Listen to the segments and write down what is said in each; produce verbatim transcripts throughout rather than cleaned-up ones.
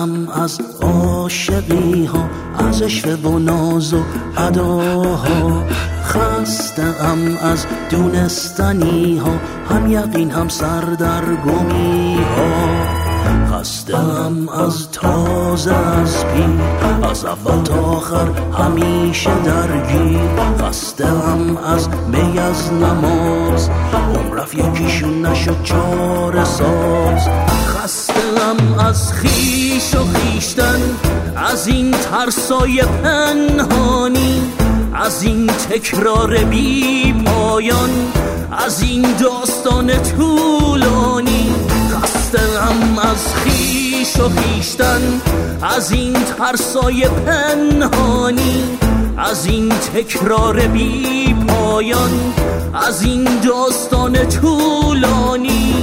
ام از عاشقی ها، از عشق و ناز و اداها. خسته ام از دونستنی ها، هم یقین هم سردرگمی ها. خسته ام از تازه از پیر، از اول تا آخر همیشه درگیر. خسته ام از می از نماز، عمر رفت یکیشون نشد چاره ساز. خسته ام از خیش و خیشتن، از این ترسای پنهانی، از این تکرار بی پایان، از این داستان طولانی. خسته ام از خیش و خیشتن، از این ترسای پنهانی، از این تکرار بی پایان، از این داستان طولانی.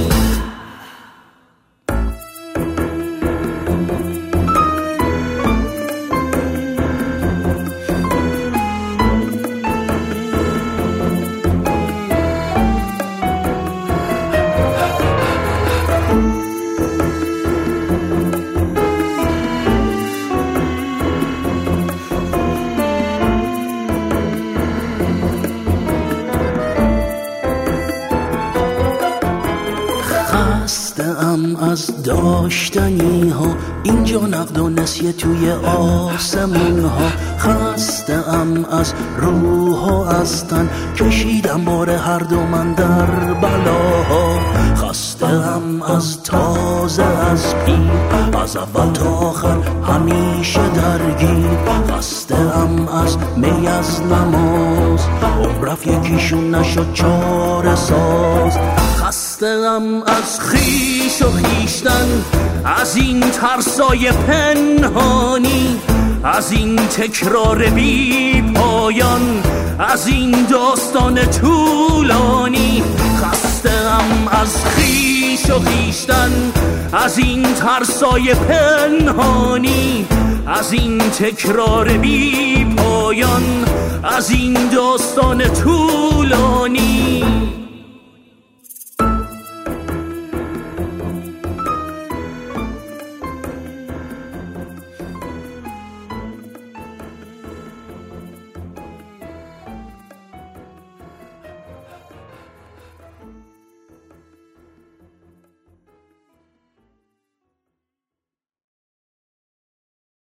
خسته ام از داشتنی ها، اینجا نقد و نسیه توی آسمون ها. خسته ام از روح و از تن، کشیدم بار هر دو من در بلاها. خسته ام از تازه از پیر، از اول تا آخر همیشه درگیر. خسته ام از می از نماز، عمر رفت یکیشون نشد چاره ساز. خسته ام از خیش و خیشتن، از این ترسای پنهانی، از این تکرار بی پایان، از این داستان طولانی. خسته ام از خیش و خیشتن، از این ترسای پنهانی، از این تکرار بی پایان، از این داستان طولانی.